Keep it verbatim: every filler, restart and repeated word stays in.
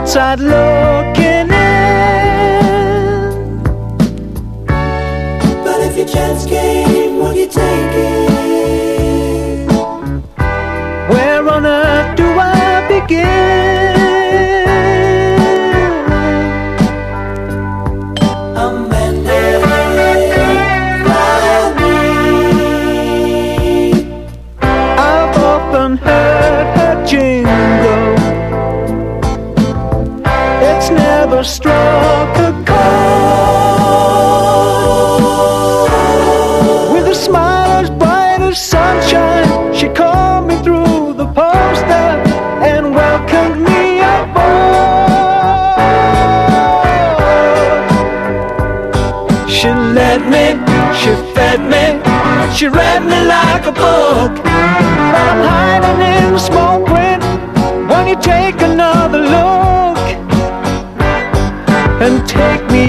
outside looking in. But if your chance came, would you take it? Where on earth do I begin? Amanda, follow me. I've often heard her jingle. It's never struck a chord. With a smile as bright as sunshine, she called me through the poster and welcomed me aboard. She led me, she fed me, she read me like a book. I'm hiding in the small print when you take another look and take me